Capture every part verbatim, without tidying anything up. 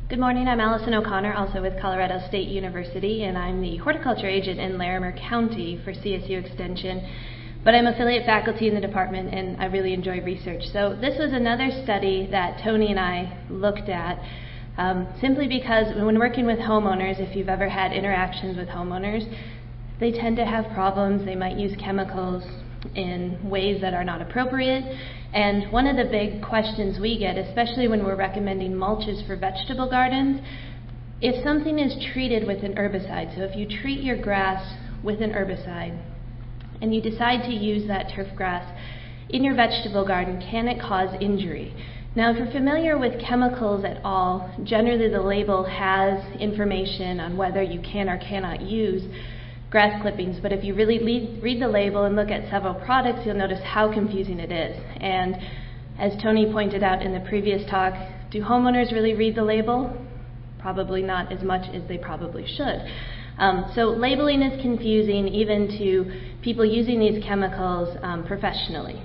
Good morning, I'm Allison O'Connor, also with Colorado State University, and I'm the horticulture agent in Larimer County for C S U Extension, but I'm affiliate faculty in the department and I really enjoy research. So this was another study that Tony and I looked at um, simply because when working with homeowners, if you've ever had interactions with homeowners, they tend to have problems. They might use chemicals in ways that are not appropriate. And one of the big questions we get, especially when we're recommending mulches for vegetable gardens, if something is treated with an herbicide, so if you treat your grass with an herbicide and you decide to use that turf grass in your vegetable garden, can it cause injury? Now, if you're familiar with chemicals at all, generally the label has information on whether you can or cannot use grass clippings, but if you really lead, read the label and look at several products, you'll notice how confusing it is. And as Tony pointed out in the previous talk, do homeowners really read the label? Probably not as much as they probably should. Um, so labeling is confusing even to people using these chemicals um, professionally.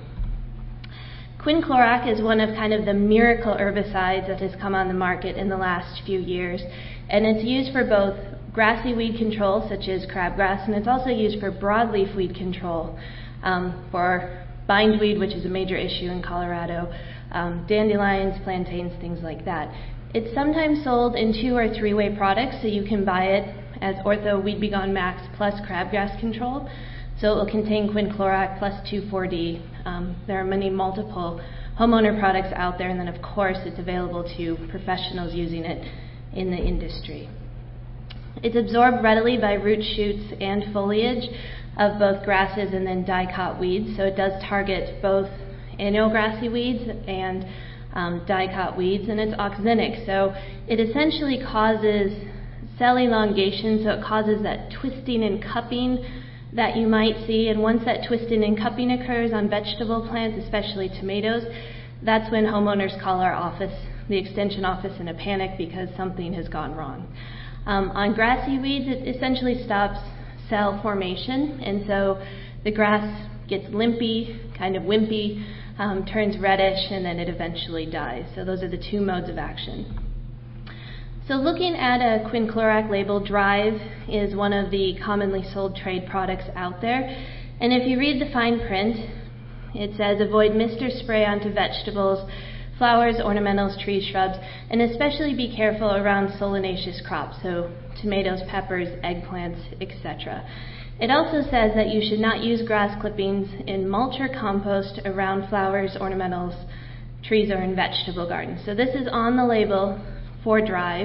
Quinclorac is one of kind of the miracle herbicides that has come on the market in the last few years, and it's used for both grassy weed control, such as crabgrass, and it's also used for broadleaf weed control, um, for bindweed, which is a major issue in Colorado, um, dandelions, plantains, things like that. It's sometimes sold in two or three-way products, so you can buy it as Ortho Weed B Gone Max plus crabgrass control. So it will contain Quinclorac plus two four D. Um, there are many multiple homeowner products out there, and then of course it's available to professionals using it in the industry. It's absorbed readily by root shoots and foliage of both grasses and then dicot weeds, so it does target both annual grassy weeds and um, dicot weeds, and it's auxinic, so it essentially causes cell elongation, so it causes that twisting and cupping that you might see, and once that twisting and cupping occurs on vegetable plants, especially tomatoes, that's when homeowners call our office, the extension office, in a panic because something has gone wrong. Um, on grassy weeds, it essentially stops cell formation, and so the grass gets limpy, kind of wimpy, um, turns reddish, and then it eventually dies. So those are the two modes of action. So looking at a Quinclorac label, Drive is one of the commonly sold trade products out there, and if you read the fine print, it says avoid mist or spray onto vegetables, flowers, ornamentals, trees, shrubs, and especially be careful around solanaceous crops, so tomatoes, peppers, eggplants, et cetera. It also says that you should not use grass clippings in mulch or compost around flowers, ornamentals, trees, or in vegetable gardens. So this is on the label for Drive.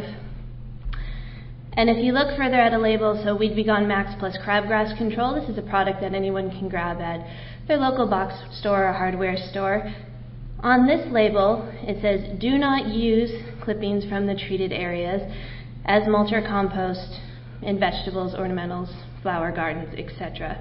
And if you look further at a label, so Weed B Gone Max plus crabgrass control, this is a product that anyone can grab at their local box store or hardware store. On this label, it says, do not use clippings from the treated areas as mulch or compost in vegetables, ornamentals, flower gardens, et cetera.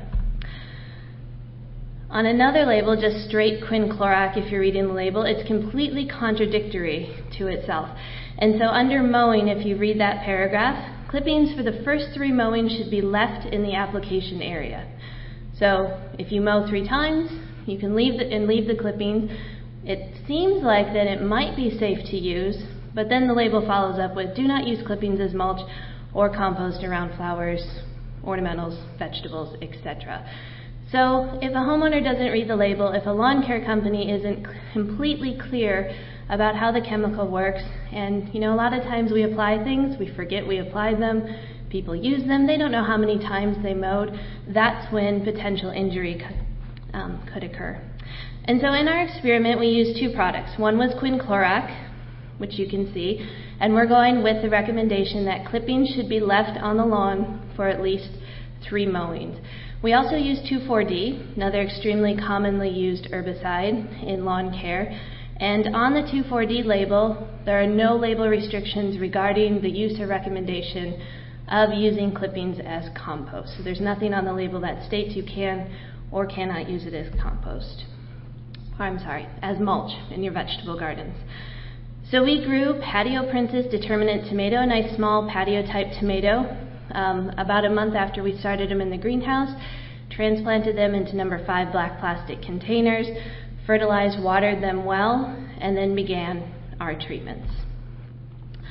On another label, just straight Quinclorac, if you're reading the label, it's completely contradictory to itself. And so under mowing, if you read that paragraph, clippings for the first three mowings should be left in the application area. So if you mow three times, you can leave the, and leave the clippings. It seems like that it might be safe to use, but then the label follows up with do not use clippings as mulch or compost around flowers, ornamentals, vegetables, et cetera. So if a homeowner doesn't read the label, if a lawn care company isn't completely clear about how the chemical works, and you know, a lot of times we apply things, we forget we applied them, people use them, they don't know how many times they mowed, that's when potential injury could, um, could occur. And so in our experiment, we used two products. One was Quinclorac, which you can see, and we're going with the recommendation that clippings should be left on the lawn for at least three mowings. We also used two four D, another extremely commonly used herbicide in lawn care, and on the two four D label, there are no label restrictions regarding the use or recommendation of using clippings as compost. So there's nothing on the label that states you can or cannot use it as compost. I'm sorry, as mulch in your vegetable gardens. So we grew Patio Princess Determinate Tomato, a nice small patio type tomato, um, about a month after we started them in the greenhouse, transplanted them into number five black plastic containers, fertilized, watered them well, and then began our treatments.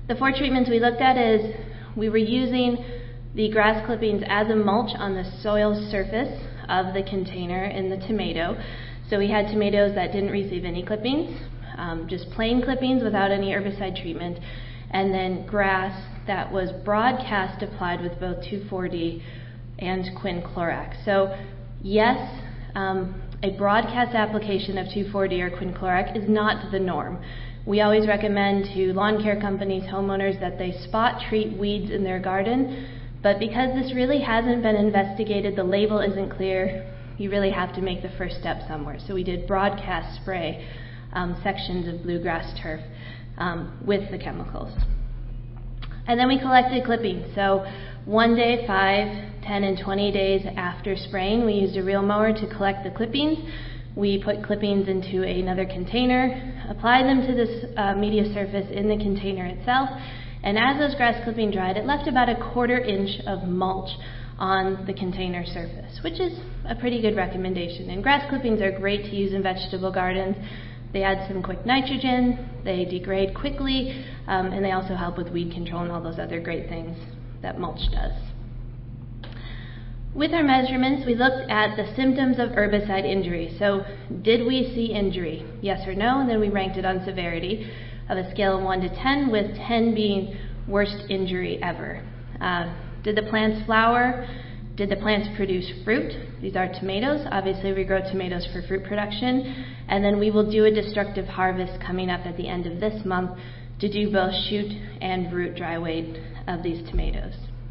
The four treatments we looked at is we were using the grass clippings as a mulch on the soil surface of the container in the tomato. So we had tomatoes that didn't receive any clippings, um, just plain clippings without any herbicide treatment, and then grass that was broadcast applied with both two four D and quinclorac. So yes, um, a broadcast application of two four D or quinclorac is not the norm. We always recommend to lawn care companies, homeowners, that they spot treat weeds in their garden, but because this really hasn't been investigated, the label isn't clear, you really have to make the first step somewhere. So we did broadcast spray um, sections of bluegrass turf um, with the chemicals. And then we collected clippings. So one day, five, ten, and twenty days after spraying, we used a reel mower to collect the clippings. We put clippings into another container, applied them to this uh, media surface in the container itself, and as those grass clippings dried, it left about a quarter inch of mulch on the container surface, which is a pretty good recommendation. And grass clippings are great to use in vegetable gardens. They add some quick nitrogen, they degrade quickly, um, and they also help with weed control and all those other great things that mulch does. With our measurements, we looked at the symptoms of herbicide injury. So did we see injury? Yes or no? And then we ranked it on severity of a scale of one to ten, with ten being worst injury ever. Uh, did the plants flower? Did the plants produce fruit? These are tomatoes. Obviously, we grow tomatoes for fruit production. And then we will do a destructive harvest coming up at the end of this month to do both shoot and root dry weight of these tomatoes.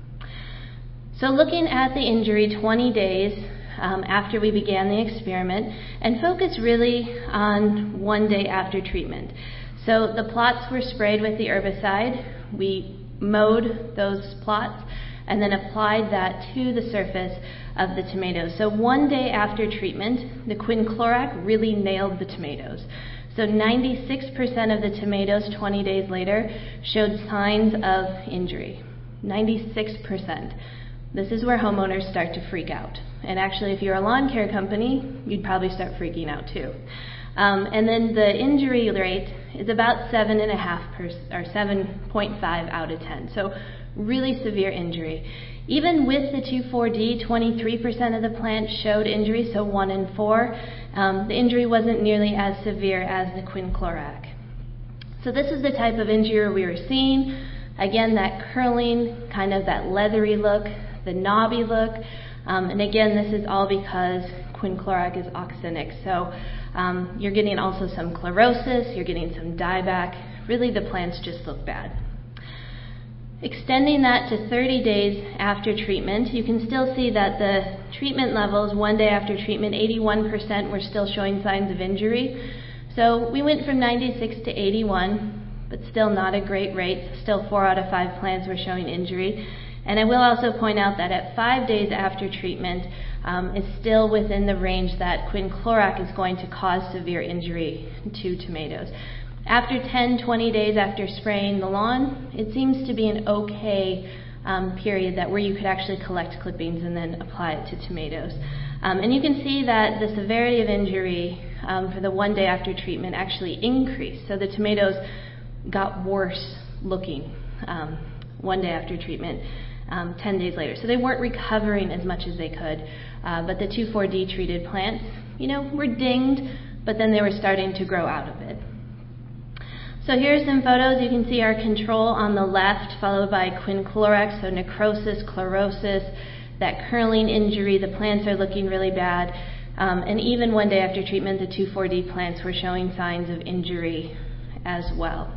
So looking at the injury twenty days um, after we began the experiment, and focus really on one day after treatment. So the plots were sprayed with the herbicide. We mowed those plots and then applied that to the surface of the tomatoes. So one day after treatment, the quinclorac really nailed the tomatoes. So ninety-six percent of the tomatoes twenty days later showed signs of injury. ninety-six percent. This is where homeowners start to freak out. And actually, if you're a lawn care company, you'd probably start freaking out too. Um, and then the injury rate is about seven and a half per, or seven point five out of ten. So really severe injury. Even with the two four D, twenty-three percent of the plants showed injury, so one in four. Um, the injury wasn't nearly as severe as the quinclorac. So this is the type of injury we were seeing. Again, that curling, kind of that leathery look, the knobby look. Um, and again, this is all because quinclorac is oxinic. So um, you're getting also some chlorosis, you're getting some dieback. Really, the plants just look bad. Extending that to thirty days after treatment, you can still see that the treatment levels, one day after treatment, eighty-one percent were still showing signs of injury. So we went from ninety-six to eighty-one, but still not a great rate. Still four out of five plants were showing injury. And I will also point out that at five days after treatment, um, it's still within the range that quinclorac is going to cause severe injury to tomatoes. After ten, twenty days after spraying the lawn, it seems to be an okay um, period that where you could actually collect clippings and then apply it to tomatoes. Um, and you can see that the severity of injury um, for the one day after treatment actually increased. So the tomatoes got worse looking um, one day after treatment, um, ten days later. So they weren't recovering as much as they could. Uh, but the two four D treated plants, you know, were dinged, but then they were starting to grow out of it. So here's some photos. You can see our control on the left, followed by quinclorac, so necrosis, chlorosis, that curling injury. The plants are looking really bad. Um, and even one day after treatment, the two four D plants were showing signs of injury as well.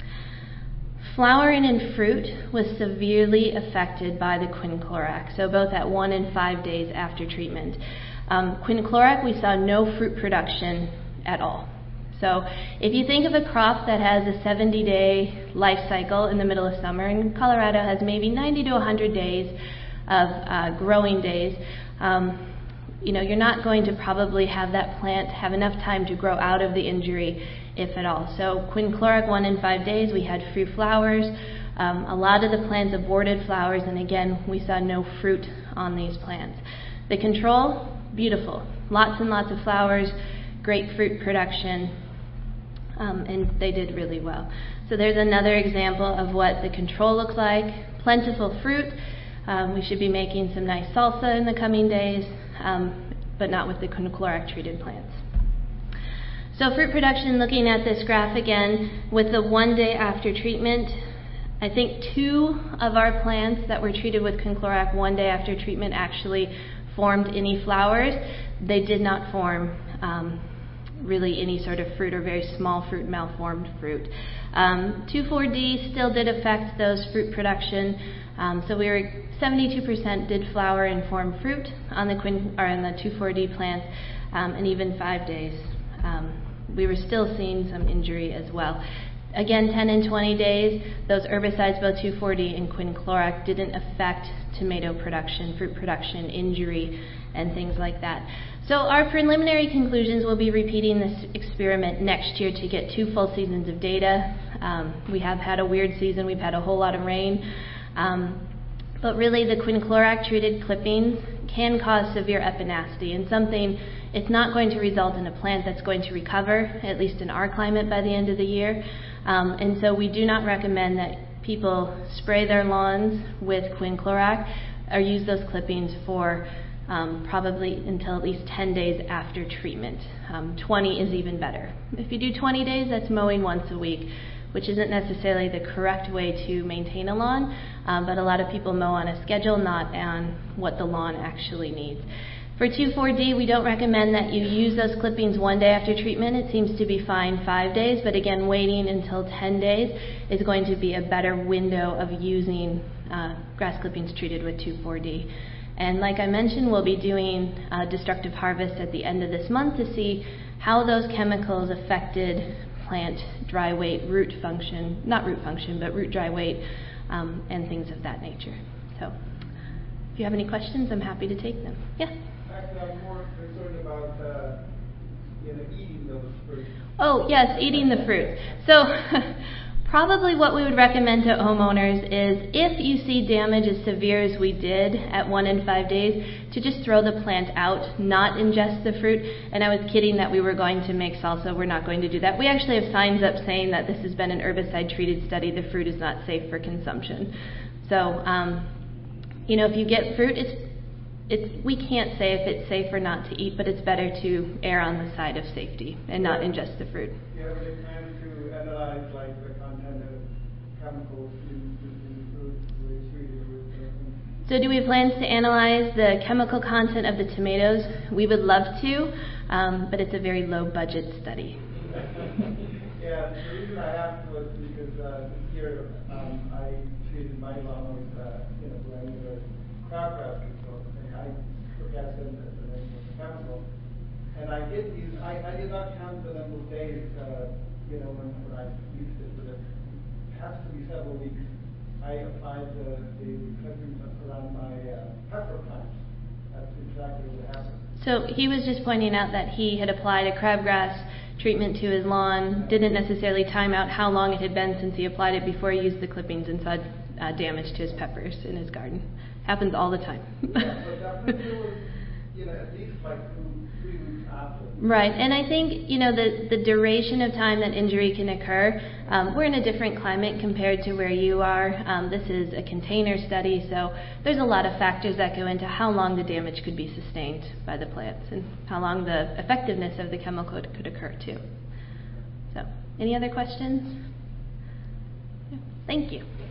Flowering and fruit was severely affected by the quinclorac, so both at one and five days after treatment. Um, quinclorac, we saw no fruit production at all. So if you think of a crop that has a seventy day life cycle in the middle of summer, and Colorado has maybe ninety to one hundred days of uh, growing days, um, you know, you're not going to probably have that plant have enough time to grow out of the injury, if at all. So quinclorac, one in five days, we had few flowers. Um, a lot of the plants aborted flowers, and again, we saw no fruit on these plants. The control, beautiful. Lots and lots of flowers, great fruit production. Um, and they did really well. So there's another example of what the control looks like. Plentiful fruit. Um, we should be making some nice salsa in the coming days, um, but not with the quinclorac treated plants. So fruit production, looking at this graph again, with the one day after treatment, I think two of our plants that were treated with quinclorac one day after treatment actually formed any flowers. They did not form um, really any sort of fruit or very small fruit, malformed fruit. Um, two four D still did affect those fruit production. Um, so we were seventy-two percent did flower and form fruit on the quin or on the two four D plants, um, and even five days. Um, we were still seeing some injury as well. Again, ten and twenty days, those herbicides, both two four D and quinclorac, didn't affect tomato production, fruit production, injury, and things like that. So our preliminary conclusions, will be repeating this experiment next year to get two full seasons of data. Um, we have had a weird season. We've had a whole lot of rain. Um, but really, the quinclorac treated clippings can cause severe epinasty, and something, it's not going to result in a plant that's going to recover, at least in our climate, by the end of the year. Um, and so we do not recommend that people spray their lawns with quinclorac or use those clippings for um, probably until at least ten days after treatment. Um, twenty is even better. If you do twenty days, that's mowing once a week, which isn't necessarily the correct way to maintain a lawn, um, but a lot of people mow on a schedule, not on what the lawn actually needs. For two four D, we don't recommend that you use those clippings one day after treatment. It seems to be fine five days, but again, waiting until ten days is going to be a better window of using uh, grass clippings treated with two four D. And like I mentioned, we'll be doing uh, destructive harvest at the end of this month to see how those chemicals affected plant dry weight, root function, not root function, but root dry weight, um, and things of that nature. So if you have any questions, I'm happy to take them. Yeah? Actually, I'm more concerned about uh, you know, eating those fruits. Oh, yes, eating the fruit. So probably what we would recommend to homeowners is, if you see damage as severe as we did at one and five days, to just throw the plant out, not ingest the fruit. And I was kidding that we were going to make salsa. We're not going to do that. We actually have signs up saying that this has been an herbicide-treated study. The fruit is not safe for consumption. So, um, you know, if you get fruit, it's It's, we can't say if it's safe or not to eat, but it's better to err on the side of safety and not ingest the fruit. Do you have any plans to analyze like the content of chemicals used in the fruit we treated with? Uh, so do we have plans to analyze the chemical content of the tomatoes? We would love to, um, but it's a very low budget study. Yeah, the reason I asked was because uh, this year um, I treated my lawn with uh, you know, granular crabgrass control. I forget the, the name of the chemical, and I did use. I, I did not count the number of days, uh, you know, when, when I used it, but it has to be several weeks. I applied the, the clippings around my uh, pepper plants. That's exactly what happened. So he was just pointing out that he had applied a crabgrass treatment to his lawn, didn't necessarily time out how long it had been since he applied it before he used the clippings, and saw uh, damage to his peppers in his garden. Happens all the time. Yeah, but that was, you know, at least like two, three weeks after. Right, and I think, you know, the, the duration of time that injury can occur, um, we're in a different climate compared to where you are. Um, this is a container study, so there's a lot of factors that go into how long the damage could be sustained by the plants and how long the effectiveness of the chemical could occur too. So, any other questions? Thank you.